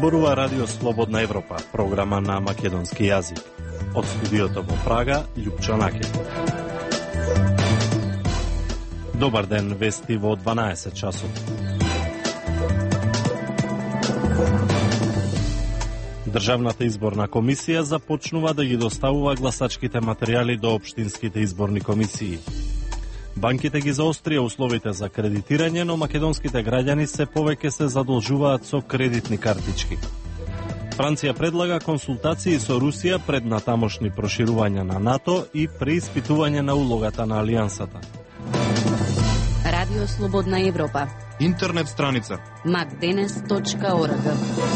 Зборува Радио Слободна Европа, програма на македонски јазик. Од студиото во Прага, Љупчо Наке. Добар ден, вести во 12 часот. Државната изборна комисија започнува да ги доставува гласачките материјали до општинските изборни комисии. Банките ги заострија условите за кредитирање, но македонските граѓани се повеќе се задолжуваат со кредитни картички. Франција предлага консултации со Русија пред натамошни проширувања на НАТО и преиспитување на улогата на Алијансата. Радио Слободна Европа. Интернет страница macdenes.org.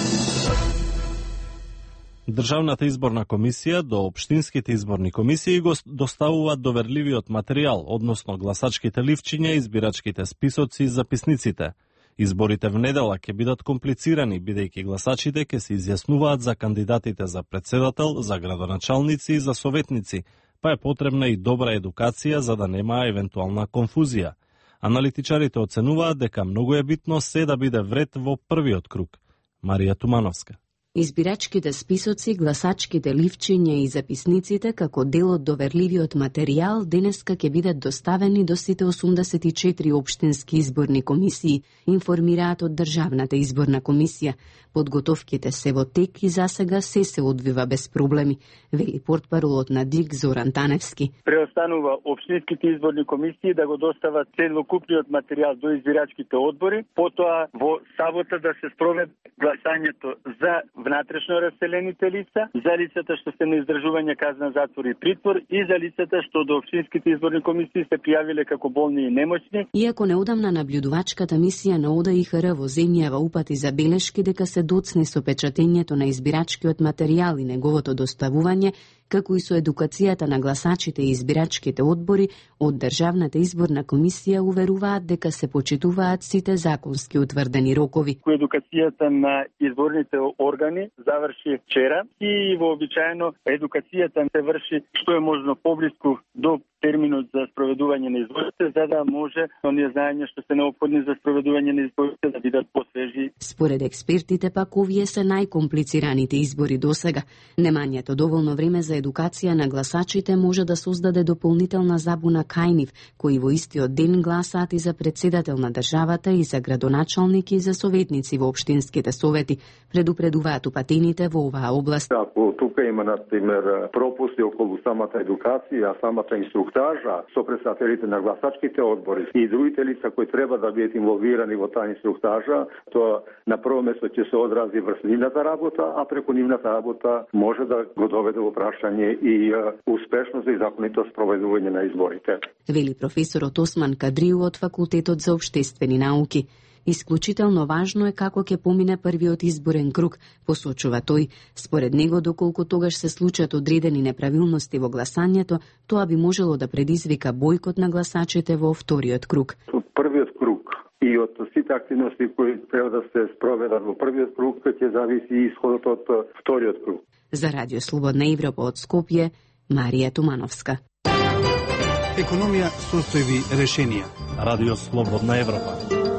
Државната изборна комисија до општинските изборни комисии го доставуваат доверливиот материјал, односно гласачките ливчиња, избирачките списоци и записниците. Изборите в недела ќе бидат комплицирани, бидејќи гласачите ќе се изјаснуваат за кандидатите за председател, за градоначалници и за советници, па е потребна и добра едукација за да нема евентуална конфузија. Аналитичарите оценуваат дека многу е битно се да биде вред во првиот круг. Марија Тумановска. Избирачките списоци, гласачките ливчиња и записниците како дел од доверливиот материјал денеска ќе бидат доставени до сите 84 општински изборни комисии, информираат од Државната изборна комисија. Подготовките се во тек и засега се одвива без проблеми, вели портпаролот на ДИК Зоран Таневски. Преостанува општинските изборни комисии да го достават целокупниот материјал до избирачките одбори, потоа во сабота да се спроведе гласањето за внатрешно раселените лица, за лицата што се на издржување казна затвор и притвор и за лицата што до општинските изборни комисии се пријавиле како болни и немоćни. Иако неодамна наблюдувачката мисија на ОДИХР во земјава упати забелешки дека се доцни со печатењето на избирачкиот материјал и неговото доставување, како и со едукацијата на гласачите и избирачките одбори, од Државната изборна комисија уверуваат дека се почитуваат сите законски утврдени рокови. Едукацијата на изборните органи заврши вчера и вообичаено едукацијата се врши што е можно поблиску до терминот за спроведување на изборите, за да може оние знаења што се неопходни за спроведување на изборите да бидат посвежи. Според експертите пак овие се најкомплицираните избори досега. Немањето доволно време за едукација на гласачите може да создаде дополнителна забуна кај нив, кои во истиот ден гласаат и за председател на државата и за градоначалник и за советници во општинските совети, предупредуваат упатените во оваа област. Ако тука има, например, пропусти околу самата едукација, самата инструктажа со представителите на гласачките одбори и другите лица кои треба да бидат инволвирани во таа инструктажа, тоа на прво место ќе се одрази врз нивната работа, а преку нивната работа може да го доведе во прашање и успешност и законитост проведување на изборите. Вели професорот Осман Кадриу од Факултетот за општествени науки. Исклучително важно е како ќе помине првиот изборен круг, посочува тој. Според него, доколку тогаш се случат одредени неправилности во гласањето, тоа би можело да предизвика бојкот на гласачите во вториот круг. Првиот круг и од сите активности кои треба да се спроведат во првиот круг ќе зависи исходот од вториот круг. За Радио Слободна Европа од Скопје, Марија Тумановска. Економија состојби решенија. Радио Слободна Европа.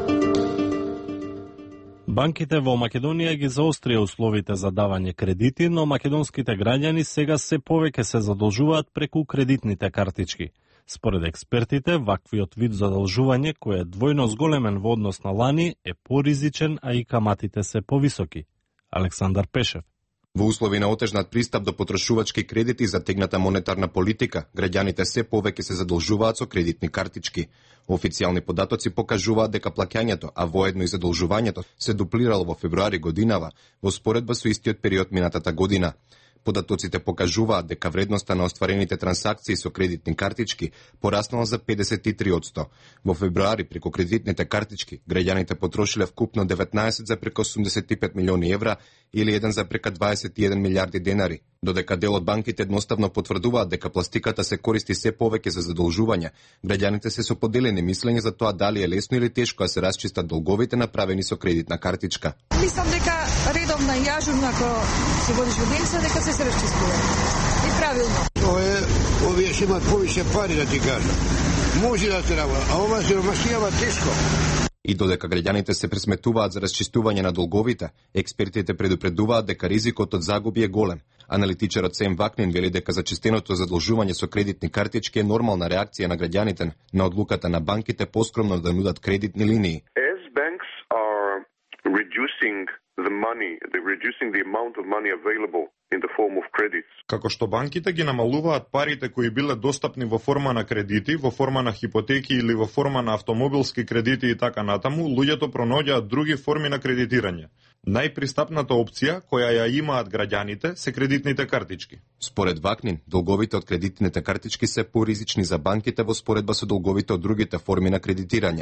Банките во Македонија ги заострија условите за давање кредити, но македонските граѓани сега се повеќе се задолжуваат преку кредитните картички. Според експертите, ваквиот вид задолжување, кој е двојно зголемен во однос на лани, е поризичен, а и каматите се повисоки. Александар Пешев. Во услови на отежнат пристап до потрошувачки кредити и затегната монетарна политика, граѓаните се повеќе се задолжуваат со кредитни картички. Официјални податоци покажуваат дека плаќањето, а воедно и задолжувањето, се дуплирало во февруари годинава, во споредба со истиот период минатата година. Податоците покажуваат дека вредноста на остварените трансакции со кредитни картички пораснала за 53%. Во февруари преку кредитните картички граѓаните потрошиле вкупно 19,85 милиони евра или 1,21 милиарди денари, додека дел од банките едноставно потврдуваат дека пластиката се користи се повеќе за задолжување. Граѓаните се со поделени мислења за тоа дали е лесно или тешко да се расчистат долговите направени со кредитна картичка. Мислам дека редовна и ажурна кога се водиш во денеца дека се расчистува. И правилно. Овие ќе имат повише пари да ти кажам. Може да се работи, а ова се ромашијава тешко. И додека граѓаните се пресметуваат за расчистување на долговите, експертите предупредуваат дека ризикот од загуби е голем. Аналитичарот Сем Вакнин вели дека зачистеното задолжување со кредитни картички е нормална реакција на граѓаните на одлуката на банките поскромно да нудат кредитни линии. As banks are reducing the amount of money available in the form of credits. Како што банките ги намалуваат парите кои биле достапни во форма на кредити, во форма на хипотеки или во форма на автомобилски кредити и така натаму, луѓето пронаоѓаат други форми на кредитирање. Најпристапната опција која ја имаат граѓаните се кредитните картички. Според Вакнин, долговите од кредитните картички се поризични за банките во споредба со долговите од другите форми на кредитирање.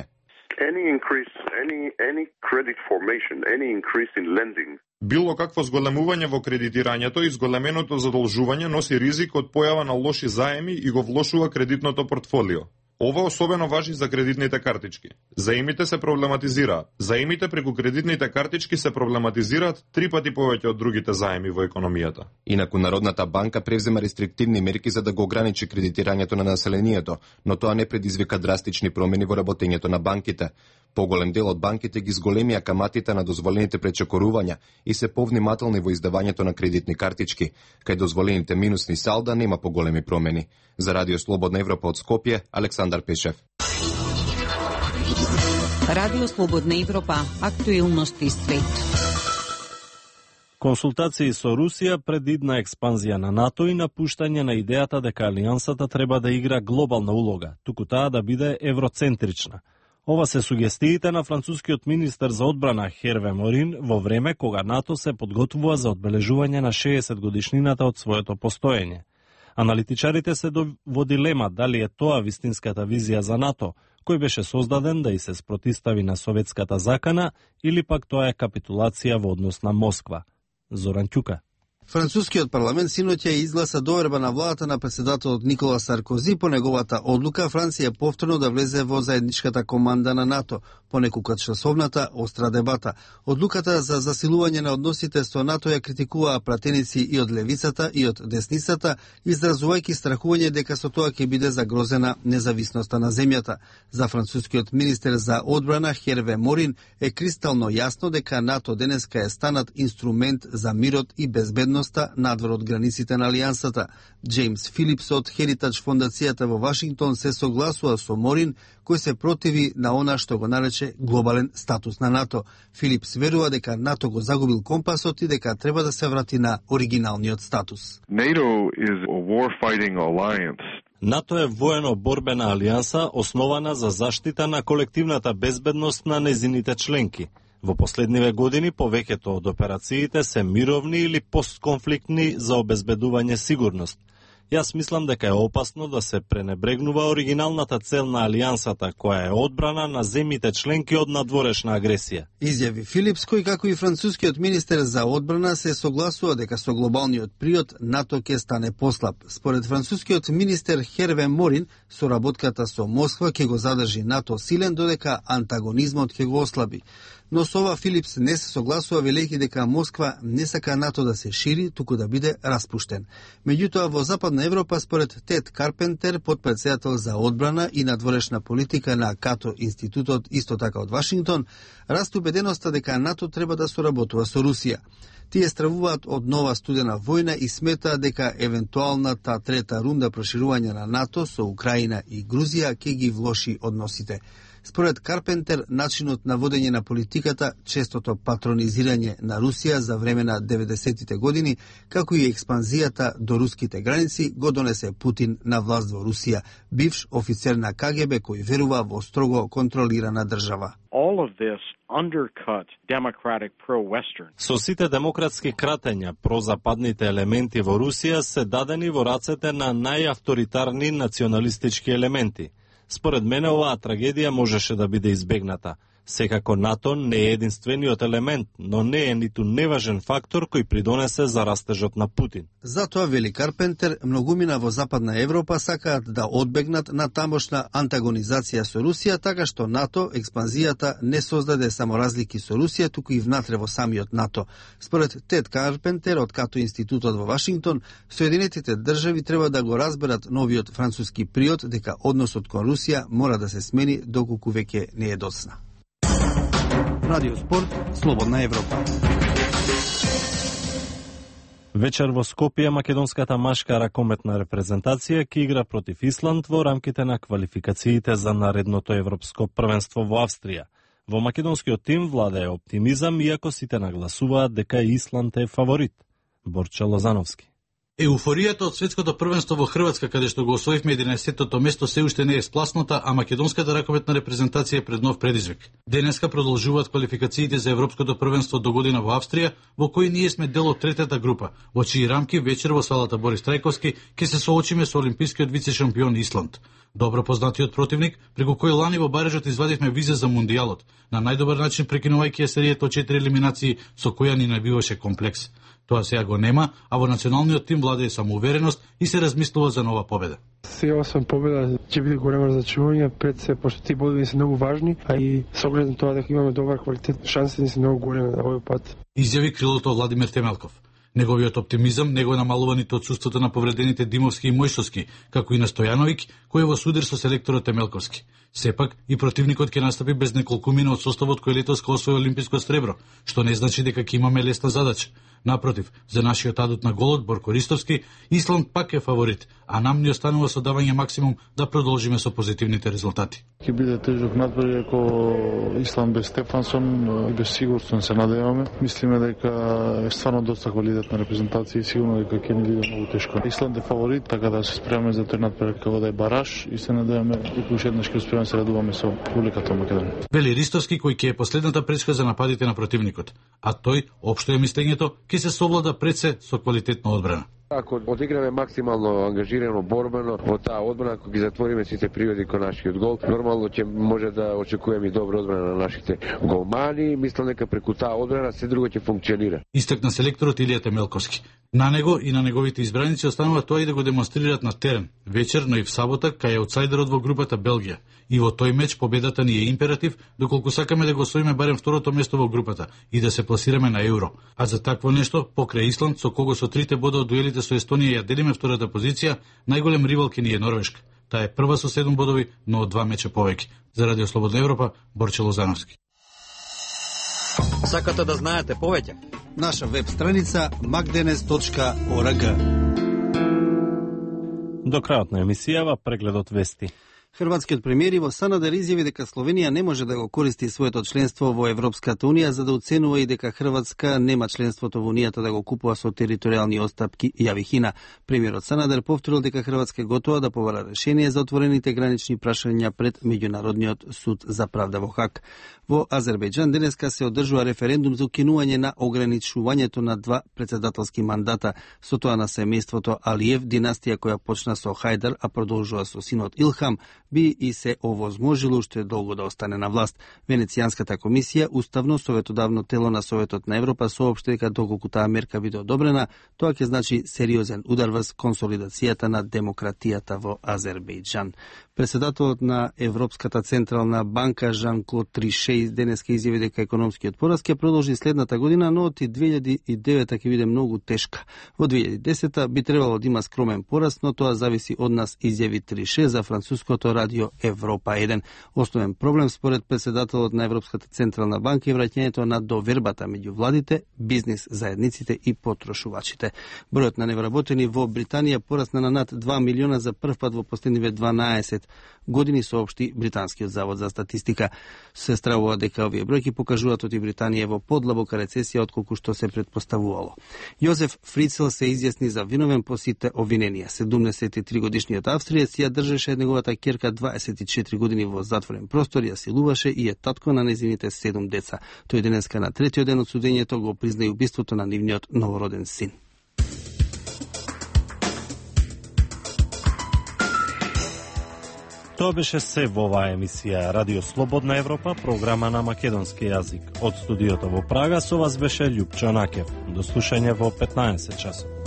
Any credit formation, any increase in lending. Било какво зголемување во кредитирањето и зголеменото задолжување носи ризик од појава на лоши заеми и го влошува кредитното портфолио. Ова особено важи за кредитните картички. Заемите се проблематизираат. Заемите преку кредитните картички се проблематизираат 3 пати повеќе од другите заеми во економијата. Инаку Народната банка превзема рестриктивни мерки за да го ограничи кредитирањето на населението, но тоа не предизвика драстични промени во работењето на банките. Поголем дел од банките ги зголемија каматите на дозволените пречекорувања и се повнимателни во издавањето на кредитни картички, кај дозволените минусни салда нема поголеми промени. За Радио Слободна Европа од Скопје, Александар Пешев. Радио Слободна Европа, актуелности свет. Консултации со Русија пред идна експанзија на НАТО и напуштање на идејата дека алијансата треба да игра глобална улога, туку таа да биде евроцентрична. Ова се сугестиите на францускиот министер за одбрана Херве Морин во време кога НАТО се подготвува за одбележување на 60 годишнината од своето постоење. Аналитичарите се во дилема дали е тоа вистинската визија за НАТО, кој беше создаден да и се спротистави на советската закана, или пак тоа е капитулација во однос на Москва. Зоран Ќука. Францускиот парламент синоќа изгласа доверба на владата на председателот Никола Саркози по неговата одлука Франција повторно да влезе во заедничката команда на НАТО, понекогаш часовната остра дебата. Одлуката за засилување на односите со НАТО ја критикуваа пратеници и од левицата и од десницата, изразувајќи страхување дека со тоа ќе биде загрозена независноста на земјата. За францускиот министер за одбрана Херве Морин е кристално јасно дека НАТО денеска е станат инструмент за мирот и безбедност надвор од границите на алијансата. Джеймс Филипс од Херитадж фондацијата во Вашингтон се согласува со Морин, кој се противи на она што го нарече глобален статус на НАТО. Филипс верува дека НАТО го загубил компасот и дека треба да се врати на оригиналниот статус. НАТО е воено-борбена алијанса основана за заштита на колективната безбедност на незините членки. Во последниве години повеќето од операциите се мировни или постконфликтни за обезбедување сигурност. Јас мислам дека е опасно да се пренебрегнува оригиналната цел на алијансата, која е одбрана на земјите членки од надворешна агресија. Изјави Филипс, кој како и францускиот министер за одбрана се согласува дека со глобалниот приод НАТО ќе стане послаб. Според францускиот министер Херве Морин, соработката со Москва ќе го задржи НАТО силен додека антагонизмот ќе го ослаби. Но со ова Филипс не се согласува, велејќи дека Москва не сака НАТО да се шири, туку да биде распуштен. Меѓутоа, во Западна Европа, според Тед Карпентер, подпредседател за одбрана и надворешна политика на Като институтот, исто така од Вашингтон, расте убеденоста дека НАТО треба да соработува со Русија. Тие стравуваат од нова студена војна и сметаат дека евентуалната трета рунда проширување на НАТО со Украина и Грузија ќе ги влоши односите. Според Карпентер, начинот на водење на политиката, честото патронизирање на Русија за време на 90-тите години, како и експанзијата до руските граници, го донесе Путин на власт во Русија, бивш офицер на КГБ кој верува во строго контролирана држава. Со сите демократски кратења, прозападните елементи во Русија се дадени во рацете на најавторитарни националистички елементи. Според мене оваа трагедија можеше да биде избегната. Секако НАТО не е единствениот елемент, но не е ниту неважен фактор кој придонесе за растежот на Путин. Затоа, вели Карпентер, многумина во Западна Европа сакаат да одбегнат на тамошна антагонизација со Русија, така што НАТО, експанзијата, не создаде само разлики со Русија, туку и внатре во самиот НАТО. Според Тед Карпентер од Като институтот во Вашингтон, Соединетите држави треба да го разберат новиот француски приод дека односот кон Русија мора да се смени доколку веќе не е доцна. Радио Спорт, Слободна Европа. Вечер во Скопје македонската машка ракометна репрезентација ќе игра против Исланд во рамките на квалификациите за наредното европско првенство во Австрија. Во македонскиот тим владее оптимизам, иако сите нагласуваат дека Исланд е фаворит. Борче Лозановски. Еуфоријата од светското првенство во Хрватска, каде што го освоивме 11-тото место, се уште не е спласната, а македонската ракометна репрезентација е пред нов предизвик. Денеска продолжуваат квалификациите за европското првенство до година во Австрија, во кои ние сме дел од третата група, во чии рамки вечер во салата Борис Трајковски ќе се соочиме со олимпискиот вице-шампион Исланд. Добро познатиот противник, преку кој лани во барежот извадивме виза за мундијалот, на најдобар начин прекинувајќи ја серијата од 4 елиминации со која ни набиваше комплекс. Тоа сега го нема, а во националниот тим владее самоувереност и се размислува за нова победа. Сега 8 победа ќе биде големо разочарување пред се, пошто тие бодови се многу важни, а и со оглед на тоа дека имаме добар квалитет, шансите ни се многу големи на овој пат. Изјави крилото Владимир Темелков. Неговиот оптимизам не го намалува ниту отсуството на повредените Димовски и Мојсовски, како и на Стојановиќ, кој е во судир со селекторот Темелковски. Сепак, и противникот ќе настапи без неколкумина од составот кој летос ко освои олимписко сребро, што не значи дека ќе имаме лесна задача. Напротив, за нашиот адут на голот Борко Ристовски, Исланд пак е фаворит, а нам ни останува со давање максимум да продолжиме со позитивните резултати. Ќе биде тежок надпред ако Исланд без Стефансон и без Сигурсон се надеваме. Мислиме дека е стварно доста квалитетна репрезентација и сигурно дека ќе ни биде многу тешко. Исланд е фаворит, така да се спремаме за тој надпред како да е бараж и се надеваме и уште еднаш ќе успееме се радуваме со публиката во Македонија. Вели Ристовски, кој ќе е последната пречка за нападите на противникот, а тој, општо е мислењето, ќе се совлада пред се со квалитетна одбрана. Ако одиграме максимално ангажирано борбено во таа одбрана, ако ги затвориме сите приводи кон нашиот гол, нормално ќе може да очекуваме и добра одбрана на нашите голмани. Мислам дека преку таа одбрана се друго ќе функционира. Истакна селекторот Илија Темелковски. На него и на неговите избраници останува тоа и да го демонстрират на терен, вечер, но и в сабота, кај аутсайдерот во групата Белгија. И во тој меч победата ни е императив, доколку сакаме да го освоиме барем второто место во групата и да се пласираме на Евро. А за такво нешто, покрај Исланд, со кого со 3 бода од дуелите со Естонија ја делиме втората позиција, најголем ривал ке ни е Норвешка. Таа е прва со 7 бодови, но од 2 меча повеќе. За Радио Слободна Европа, Борче Лозановски. Сакате да знаете повеќе? Наша веб страница magdenes.org. До крајот на емисијава прегледот вести. Хрватскиот премиер Иво Санадер изјави дека Словенија не може да го користи своето членство во Европската унија за да оценува и дека Хрватска нема членството во унијата да го купува со територијални отстапки, јави Хина. Премиерот Санадер повторил дека Хрватска е готова да побара решение за отворените гранични прашања пред Меѓународниот суд за правда во Хаг. Во Азербејџан денеска се одржува референдум за укинување на ограничувањето на 2 председателски мандата, со тоа на семејството Алиев, династија која почна со Хајдар, а продолжува со синот Илхам, би и се овозможило уште долго да остане на власт. Венецијанската комисија, уставно советодавно тело на Советот на Европа, соопшти дека доколку таа мерка биде одобрена, тоа ќе значи сериозен удар врз консолидацијата на демократијата во Азербејџан. Председателот на Европската централна банка Жан-Клод Трише денеска изјави дека економскиот пораст ќе продолжи следната година, но од 2009 ќе биде многу тешка. Во 2010 би требало да има скромен пораст, но тоа зависи од нас, изјави Трише за француското радио Европа 1. Основен проблем според председателот на Европската централна банка е враќањето на довербата меѓу владите, бизнис заедниците и потрошувачите. Бројот на невработени во Британија порасна на над 2 милиона за прв пат во последниве 12 години, соопшти Британскиот завод за статистика. Се стравува дека овие бројки покажуваат оти Британија во подлабока рецесија отколку што се предпоставувало. Јозеф Фрицел се изјасни за виновен по сите обвиненија. 73 годишниот австриец ја држеше неговата ќерка 24 години во затворен простор, ја силуваше и е татко на незините 7 деца. Тој денеска на третиот ден од судењето го призна и убиството на нивниот новороден син. Тоа беше се во оваа емисија Радио Слободна Европа, програма на македонски јазик. Од студиото во Прага со вас беше Љупчо Накев. До слушање во 15 часот.